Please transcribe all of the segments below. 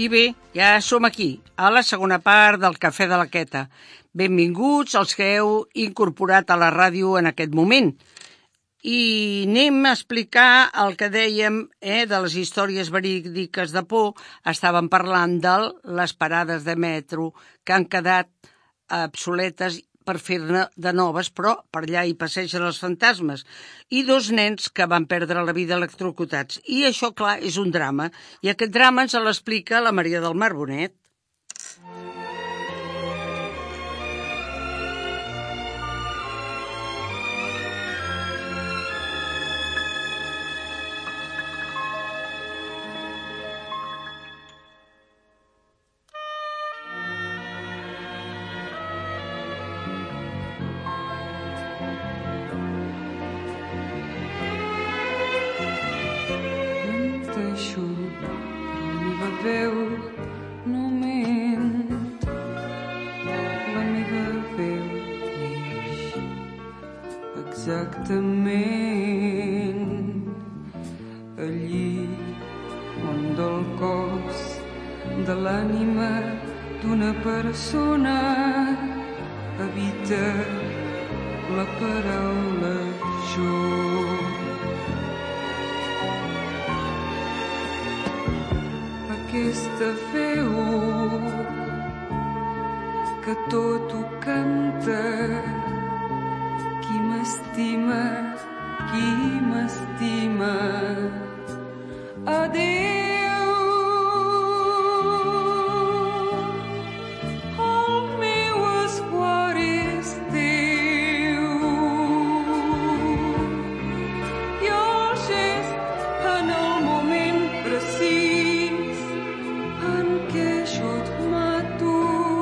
I bé, ja som aquí, a la segona part del Cafè de la Queta. Benvinguts els que heu incorporat a la ràdio en aquest moment. I anem a explicar el que dèiem de les històries verídiques de por. Estàvem parlant de les parades de metro que han quedat obsoletes per fer-ne de noves, però per allà hi passegen els fantasmes, i 2 nens que van perdre la vida electrocutats. I això, clar, és un drama, i aquest drama ens l'explica la Maria del Mar Bonet. Veu no ment, la meva veu neix exactament allí on del cos de l'ànima d'una persona habita la paraula jo. Aquesta veu que tot ho canta, qui m'estima, adéu. El meu esguard és teu i el gest en el moment precís en què jo et mato.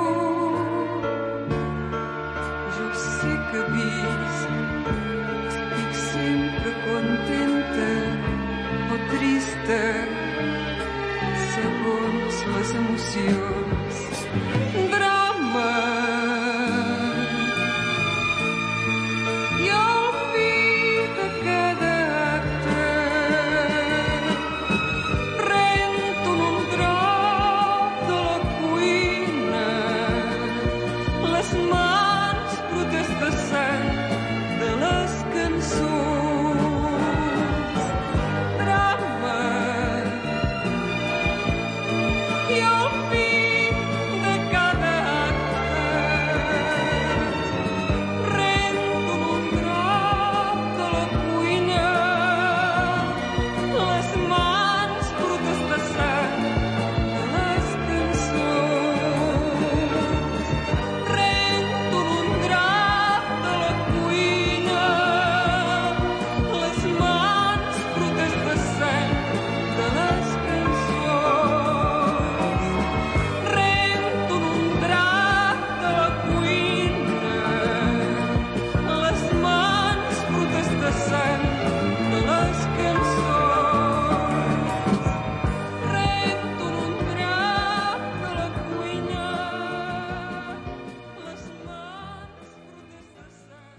Jo sé que visc, estic sempre contenta o trista, segons les emocions. Drama i al fi de cada acte rento en un drap de la cuina les mans brutes de sang de les cançons. Drama i al fi de cada acte rento en un drap de la cuina les mans brutes de sang de les cançons. Rento en un drap de la cuina les mans brutes de sang de les cançons. Rento en un drap de la cuina les mans brutes de sang de les cançons. Rento en un drap de la cuina les mans brutes de sang.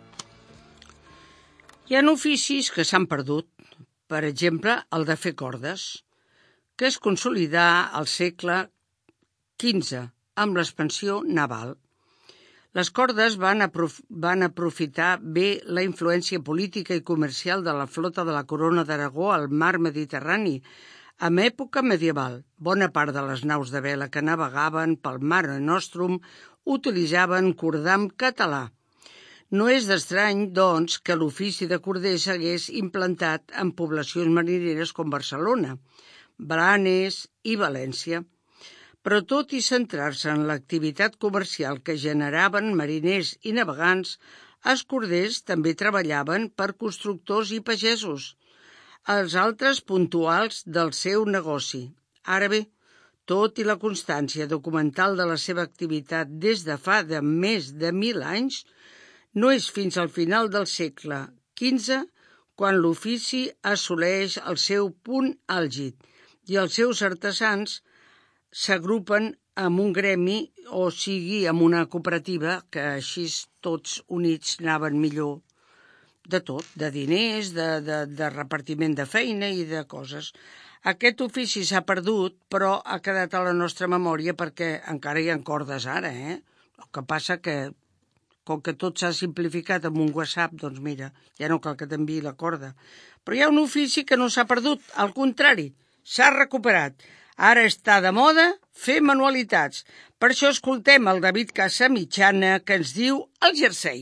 Hi ha oficis que s'han perdut, per exemple, el de fer cordes, que es consolidà al segle XV amb l'expansió naval. Les cordes van aprofitar bé la influència política i comercial de la flota de la Corona d'Aragó al mar Mediterrani, en època medieval. Bona part de les naus de vela que navegaven pel Mare Nostrum utilitzaven cordam català. No és d'estrany, doncs, que l'ofici de corder s'hagués implantat en poblacions marineres com Barcelona, Blanes i València. Però tot i centrar-se en l'activitat comercial que generaven mariners i navegants, els corders també treballaven per constructors i pagesos, els altres puntuals del seu negoci. Ara bé, tot i la constància documental de la seva activitat des de fa més de 1000 anys, no és fins al final del segle XV quan l'ofici assoleix el seu punt àlgid i els seus artesans s'agrupen en un gremi, o sigui, en una cooperativa, que així tots units anaven millor de tot, de diners, de repartiment de feina i de coses. Aquest ofici s'ha perdut, però ha quedat a la nostra memòria perquè encara hi ha cordes ara, El que passa que, com que tot s'ha simplificat amb un WhatsApp, doncs mira, ja no cal que t'enviï la corda. Però hi ha un ofici que no s'ha perdut, al contrari, s'ha recuperat. Ara està de moda fer manualitats. Per això escoltem el David Casamitjana, que ens diu el jersei.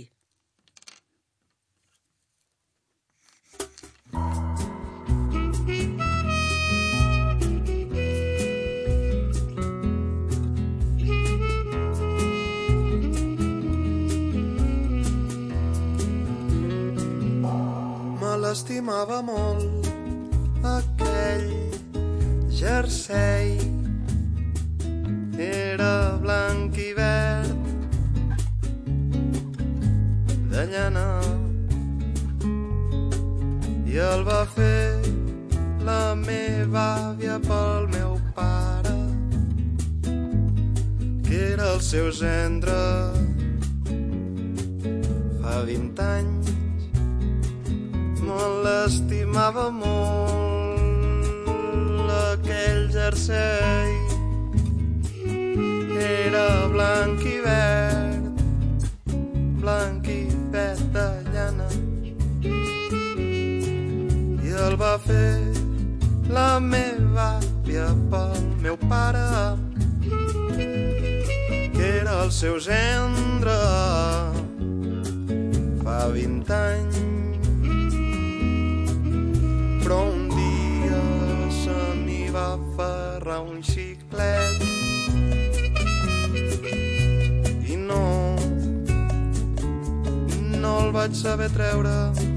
L'estimava molt aquell jersei, era blanc i verd de llana, i el va fer la meva àvia pel meu pare, que era el seu gendre fa 20 anys. Me l'estimava molt aquell jersei, era blanc i verd de llana, i el va fer la meva àvia pel meu pare, que era el seu gendre fa 20 anys. Però un dia se m'hi va aferrar un xiclet i no el vaig saber treure.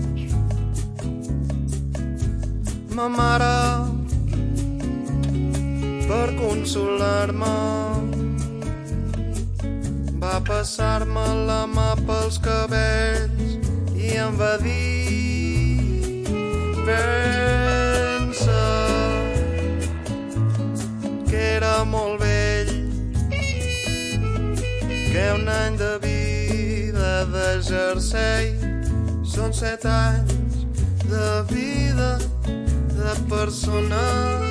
Ma mare, per consolar-me, va passar-me la mà pels cabells i em va dir: pensa que era molt vell, que un any de vida de jersei són 7 anys de vida de persona.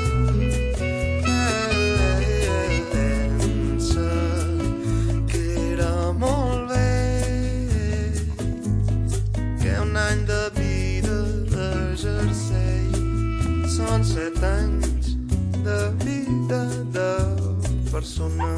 Pensa que era molt vell, que un any de vida de jersei són 7 anys de vida de persona.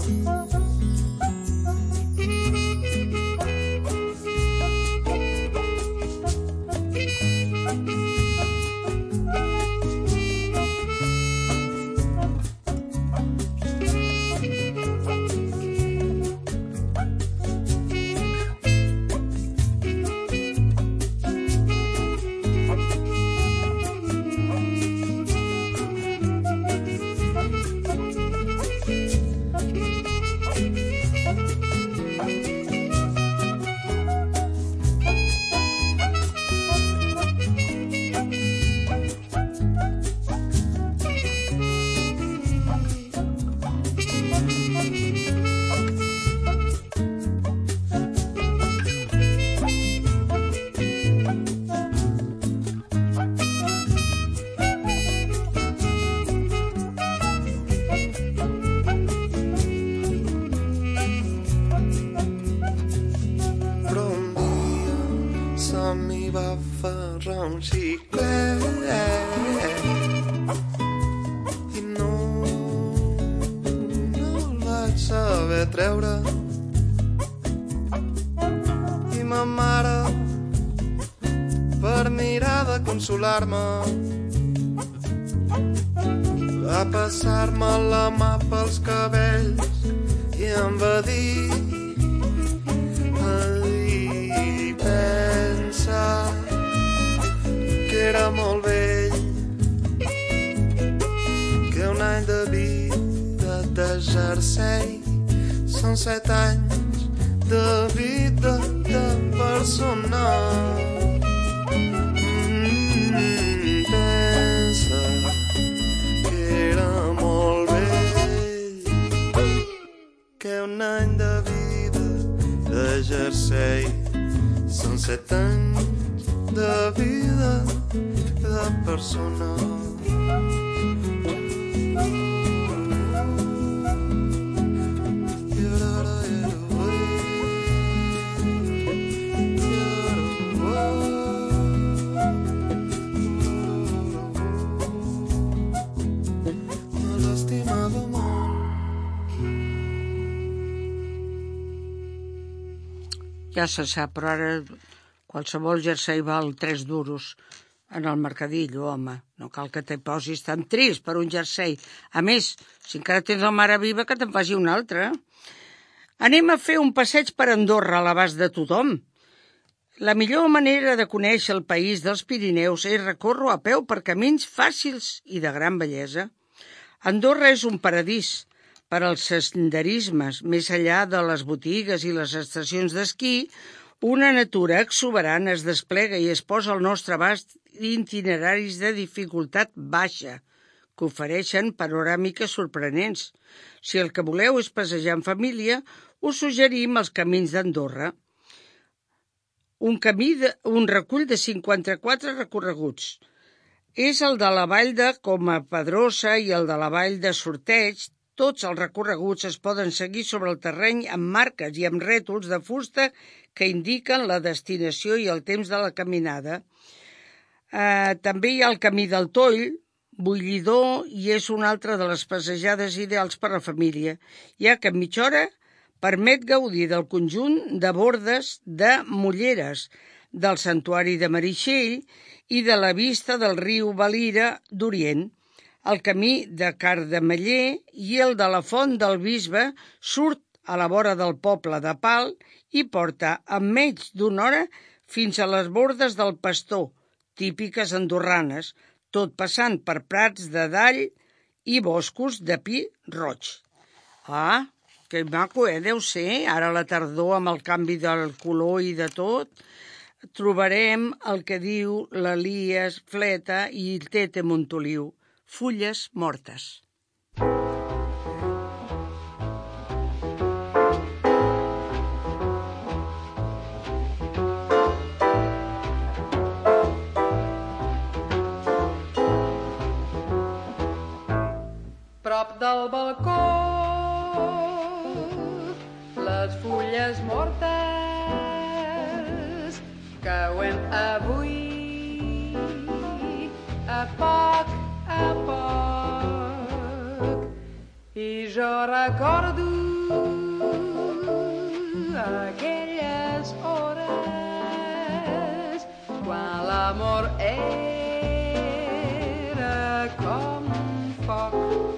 un xiclet i no el vaig saber treure. I ma mare, per mirar de consolar-me, va passar-me la mà pels cabells i em va dir: pensa que era molt vell, que un any de vida de jersei són 7 anys de vida de persona. Pensa que era molt vell, que un any de vida de jersei són 7 anys de vida de persona. Ja se sap, però ara qualsevol jersei val 3 duros en el mercadillo, home. No cal que te posis tan trist per un jersei. A més, si encara tens la mare viva, que te'n faci un altre. Anem a fer un passeig per Andorra a l'abast de tothom. La millor manera de conèixer el país dels Pirineus és recórrer a peu per camins fàcils i de gran bellesa. Andorra és un paradís per als senderismes, més enllà de les botigues i les estacions d'esquí. Una natura exuberant es desplega i es posa al nostre abast itineraris de dificultat baixa, que ofereixen panoràmiques sorprenents. Si el que voleu és passejar en família, us suggerim els camins d'Andorra. Un recull de 54 recorreguts. És el de la vall de Coma-Pedrosa i el de la vall de Sorteig. Tots els recorreguts es poden seguir sobre el terreny amb marques i amb rètols de fusta que indiquen la destinació i el temps de la caminada. També hi ha el Camí del Toll, bullidor, i és una altra de les passejades ideals per a la família, ja que en mitja hora permet gaudir del conjunt de bordes de Molleres, del Santuari de Marixell i de la vista del riu Valira d'Orient. El camí de Cardemeller i el de la Font del Bisbe surt a la vora del poble de Pal i porta en menys d'una hora fins a les bordes del Pastor, típiques andorranes, tot passant per prats de dall i boscos de pi roig. Ah, que maco, deu ser, ara a la tardor amb el canvi del color i de tot, trobarem el que diu l'Elies Fleta i el Tete Montoliu, fulles mortes. Prop del balcó, les fulles mortes cauen avui a poc i jo recordo aquelles hores quan l'amor era com un foc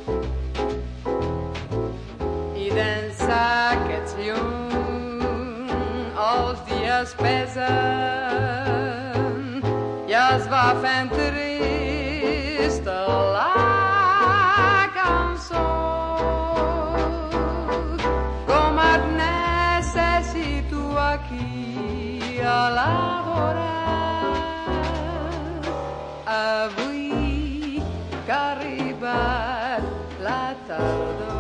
i d'ençà aquests llums els dies pesen i es va fent trista la cançó. Com et necessito aquí a la vora avui que ha arribat la tardor.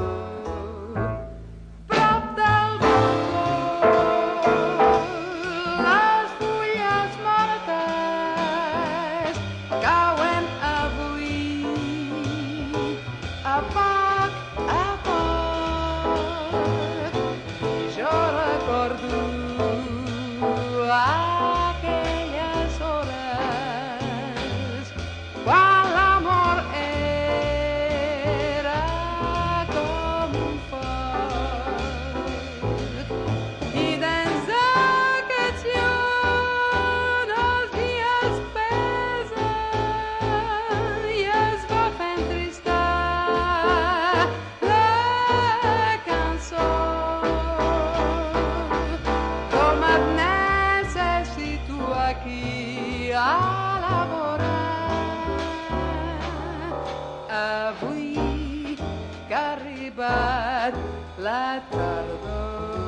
La tardor,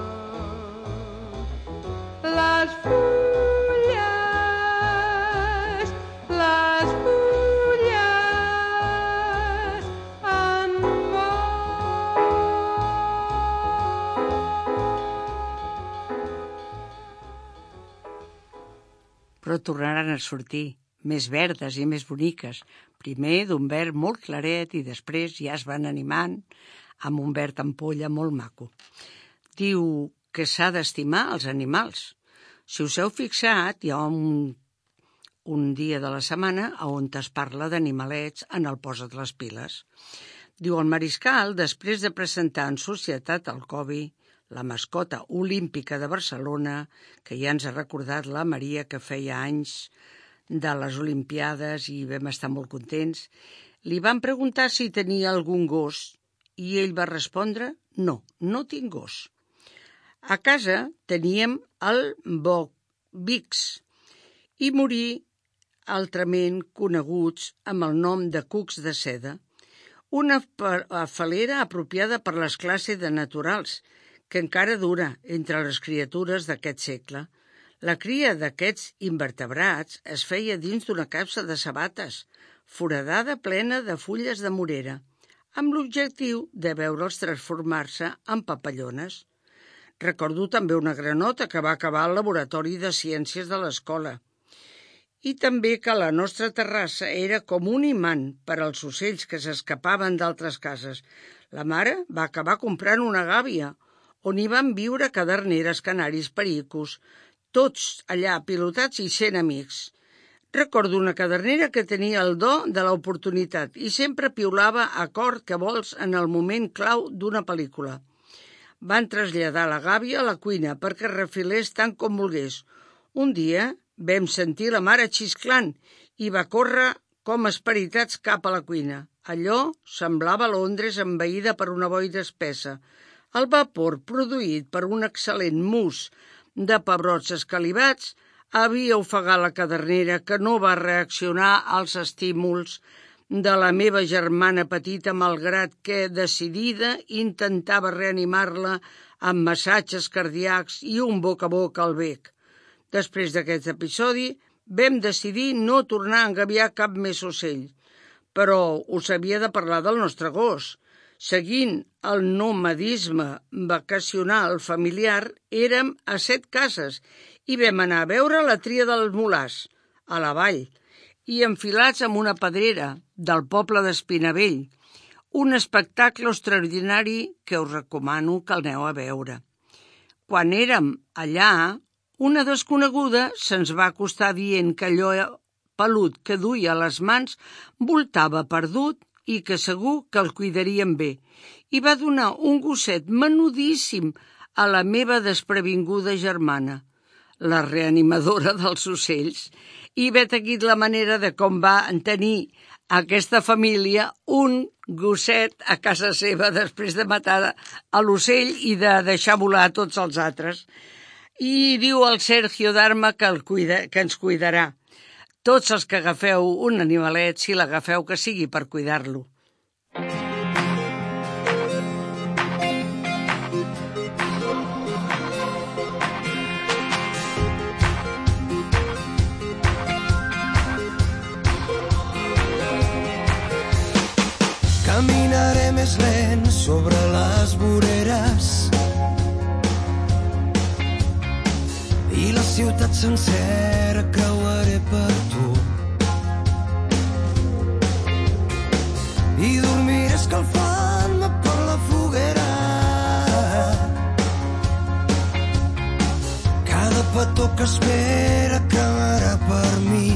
les fulles en Però tornaran a sortir, més verdes i més boniques, primer d'un verd molt claret i després ja es van animant amb un verd ampolla molt maco. Diu que s'ha d'estimar els animals. Si us heu fixat, hi ha un dia de la setmana on es parla d'animalets en el Posa't les piles. Diu el mariscal, després de presentar en societat el Covid, la mascota olímpica de Barcelona, que ja ens ha recordat la Maria, que feia anys de les Olimpiades i vam estar molt contents, li van preguntar si tenia algun gos i ell va respondre no, no tinc gos. A casa teníem el Bix i morí altrament coneguts amb el nom de cucs de seda, una falera apropiada per les classes de naturals, que encara dura entre les criatures d'aquest segle. La cria d'aquests invertebrats es feia dins d'una capsa de sabates, foradada plena de fulles de morera, amb l'objectiu de veure'ls transformar-se en papallones. Recordo també una granota que va acabar al laboratori de ciències de l'escola. I també que la nostra terrassa era com un imant per als ocells que s'escapaven d'altres cases. La mare va acabar comprant una gàbia, on hi van viure caderneres, canaris, pericos, tots allà pilotats i sent amics. Recordo una cadernera que tenia el do de l'oportunitat i sempre piulava acord que vols en el moment clau d'una pel·lícula. Van traslladar la gàbia a la cuina perquè refilés tant com volgués. Un dia vam sentir la mare xisclant i va córrer com esperitats cap a la cuina. Allò semblava Londres envaïda per una boira espessa. El vapor produït per un excel·lent mus de pebrots escalivats havia ofegat la cadernera, que no va reaccionar als estímuls de la meva germana petita, malgrat que, decidida, intentava reanimar-la amb massatges cardíacs i un boca a boca al bec. Després d'aquest episodi, vam decidir no tornar a engabiar cap més ocell, però us havia de parlar del nostre gos. Seguint el nomadisme vacacional familiar, érem a 7 cases i vam anar a veure la tria del Molars, a la vall, i enfilats amb una pedrera del poble d'Espinavell, un espectacle extraordinari que us recomano que el aneu a veure. Quan érem allà, una desconeguda se'ns va acostar dient que allò pelut que duia a les mans voltava perdut i que segur que el cuidarien bé, i va donar un gosset menudíssim a la meva desprevinguda germana, la reanimadora dels ocells, i vet aquí la manera de com va tenir aquesta família un gosset a casa seva després de matar a l'ocell i de deixar volar tots els altres. I diu el Sergio Darma que ens cuidarà. Tots els que agafeu un animalet, si l'agafeu, que sigui per cuidar-lo. Caminaré més lent sobre les voreres i la ciutat sencera creuaré per tu. I dormiré escalfant-me per la foguera. Cada petó que espera cremarà per mi.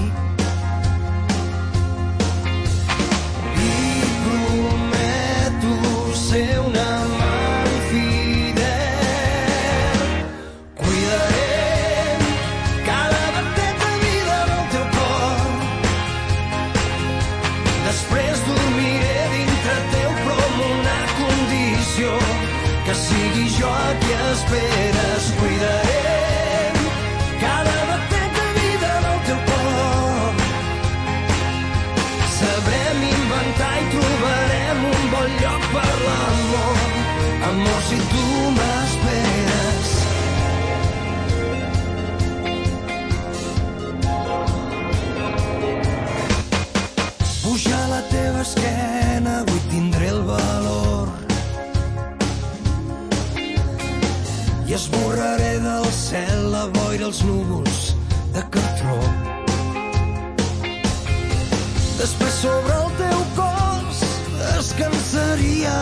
Ser un amant fidel, cuidaré cada batet de vida del teu cor. Després dormiré dintre teu, però amb una condició, que sigui jo a qui esperes. Cuidaré cada batet de vida del teu cor. Sabrem inventar i trobarem un bon lloc per l'amor. Amor, si tu m'esperes. Pujar a la teva esquena, avui tindré el valor. I esborraré del cel la boira, els núvols de cartró. Després sobre el teu cos descansaria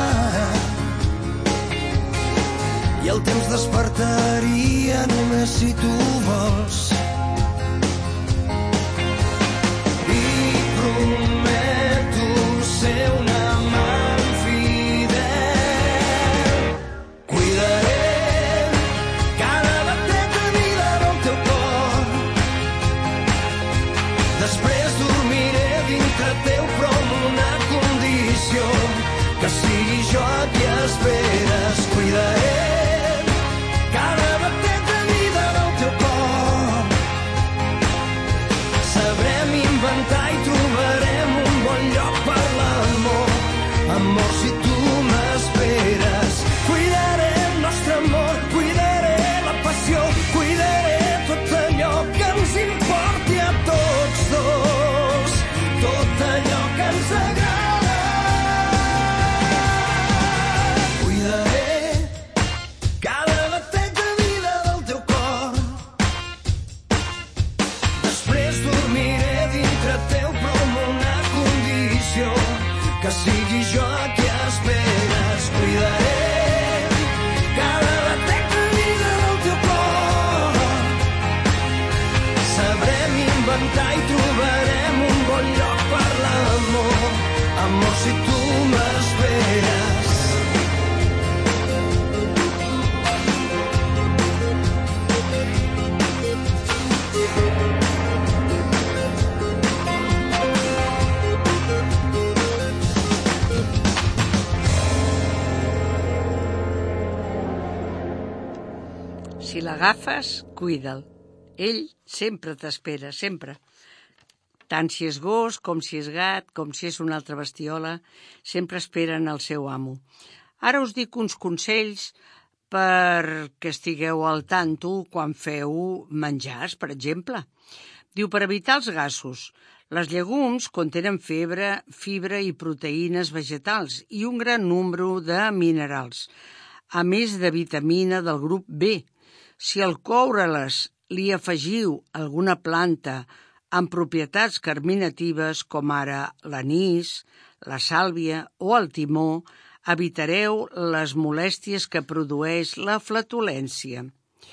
i el temps despertaria només si tu vols. I prometo ser un amant fidel. Cuidaré aquí esperes. Cuidarem cada batet de vida del teu cor. Sabrem inventar i trobarem un bon lloc per l'amor. Amor, si tu m'esperes. Cuidaré el nostre amor, cuidaré la passió, cuidaré tot allò que ens importi a tots dos, tot allò que ens agrada. Cuidaré cada batec de vida del teu cor. Després dormiré dintre teu, però amb una condició, que sigui jo a qui esperes. Cuidaré cada batec de vida del teu cor. Sabrem inventar i trobarem un bon lloc per l'amor. Amor, si tu m'esperes. Si l'agafes, cuida'l. Ell sempre t'espera, sempre. Tant si és gos, com si és gat, com si és una altra bestiola, sempre esperen el seu amo. Ara us dic uns consells perquè estigueu al tanto quan feu menjars, per exemple. Diu, per evitar els gasos, les llegums contenen fibra i proteïnes vegetals i un gran nombre de minerals, a més de vitamina del grup B. Si al coure-les li afegiu alguna planta amb propietats carminatives com ara l'anís, la sàlvia o el timó, evitareu les molèsties que produeix la flatulència.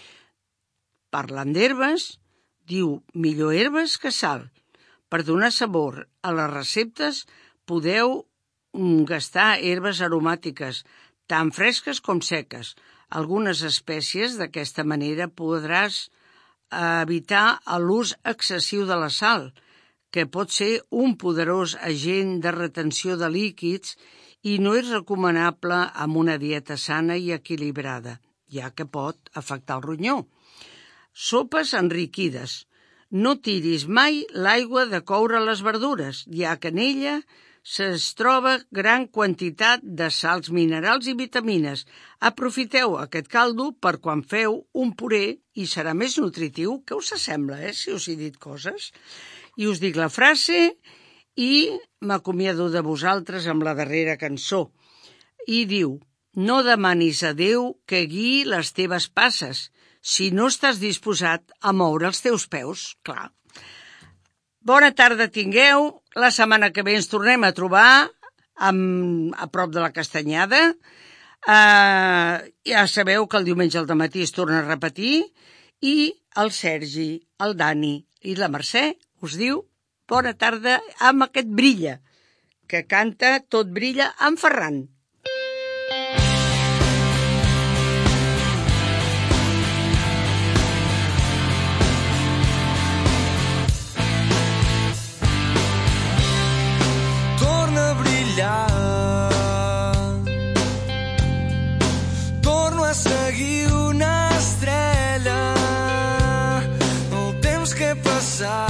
Parlant d'herbes, diu millor herbes que sal. Per donar sabor a les receptes podeu gastar herbes aromàtiques, tant fresques com seques. Algunes espècies d'aquesta manera podràs evitar l'ús excessiu de la sal, que pot ser un poderós agent de retenció de líquids i no és recomanable amb una dieta sana i equilibrada, ja que pot afectar el ronyó. Sopes enriquides. No tiris mai l'aigua de coure les verdures, ja que en ella es troba gran quantitat de sals minerals i vitamines. Aprofiteu aquest caldo per quan feu un puré i serà més nutritiu. Què us sembla, si us he dit coses? I us dic la frase i m'acomiado de vosaltres amb la darrera cançó. I diu, no demanis a Déu que guiï les teves passes si no estàs disposat a moure els teus peus, clar. Bona tarda tingueu. La setmana que ve ens tornem a trobar a prop de la Castanyada. Ja sabeu que el diumenge al dematí es torna a repetir i el Sergi, el Dani i la Mercè us diu bona tarda amb aquest Brilla, que canta Tot brilla en Ferran. Torno a seguir una estrella, el temps que he passat